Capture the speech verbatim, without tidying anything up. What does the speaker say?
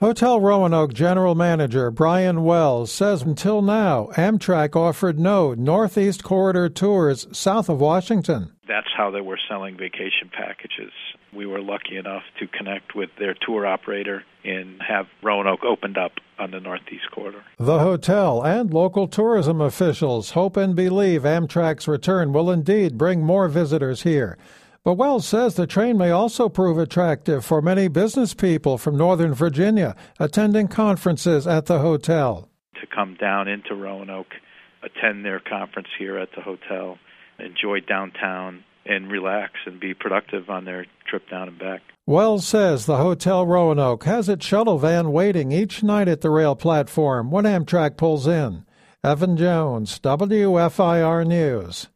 Hotel Roanoke General Manager Brian Wells says until now, Amtrak offered no Northeast Corridor tours south of Washington. That's how they were selling vacation packages. We were lucky enough to connect with their tour operator and have Roanoke opened up on the Northeast Corridor. The hotel and local tourism officials hope and believe Amtrak's return will indeed bring more visitors here. But Wells says the train may also prove attractive for many business people from Northern Virginia attending conferences at the hotel. To come down into Roanoke, attend their conference here at the hotel, enjoy downtown, and relax and be productive on their trip down and back. Wells says the Hotel Roanoke has its shuttle van waiting each night at the rail platform when Amtrak pulls in. Evan Jones, W F I R News.